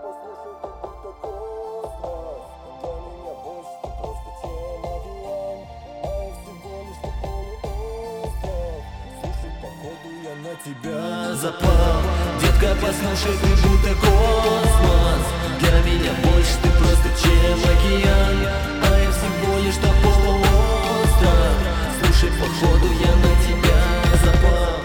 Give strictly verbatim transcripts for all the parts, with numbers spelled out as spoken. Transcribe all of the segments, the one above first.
послушай, ты будто космос. Для меня больше ты просто чем океан, а я всего лишь на полуостров. Слушай, походу я на тебя запал. Детка, послушай, ты будто космос. Для меня больше ты просто чем океан, а я всего лишь на полуостров. Слушай, походу я на тебя запал.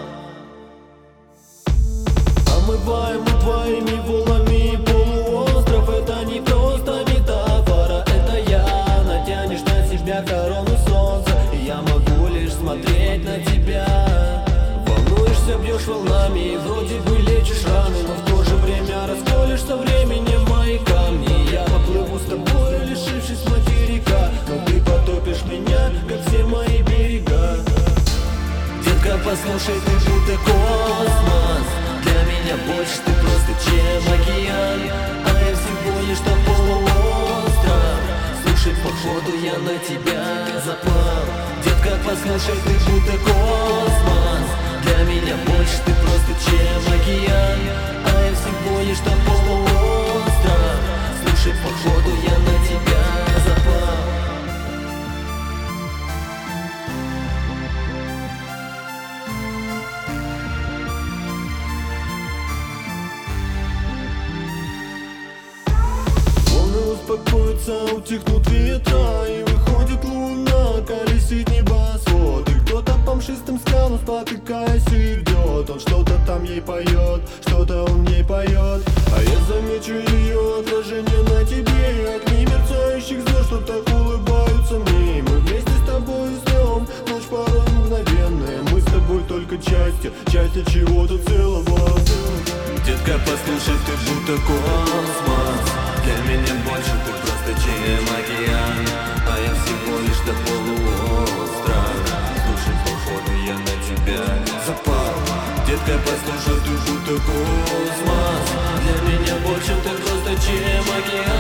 Омываемый твоими волнами полуостров, это не просто метафора, это я. Натянешь на себя корону солнца, и я могу лишь смотреть на тебя. Волнуешься, бьешь волнами, и вроде бы лечишь раны, но в то же время расколешь со временем мои камни. Я поплыву с тобой, лишившись материка, но ты потопишь меня, как все мои берега. Детка, послушай, ты будто космос. Для меня больше ты просто чем океан, а я всего лишь на полуостров. Слушай, походу я на тебя запал. Детка, послушай, ты будто космос. Для меня больше ты просто чем океан, а я всего лишь на полуостров. Слушай, походу я на тебя запал. Успокоится, утихнут ветра, и выходит луна, колесит небосвод. И кто-то по мшистым скалам, спотыкаясь, идет. Он что-то там ей поет, что-то он ей поет. А я замечу ее отражение на тебе, огни мерцающих звезд, что так улыбаются мне. Мы вместе с тобой ждем, ночь порой мгновенная. Мы с тобой только части, части чего-то целого. Детка, послушай, ты будто космос. Для меня больше ты просто чем океан, а я всего лишь до полуостров. Слушай, походу я на тебя запал. Детка, послушай, ты будто космос. Для меня больше ты просто чем океан.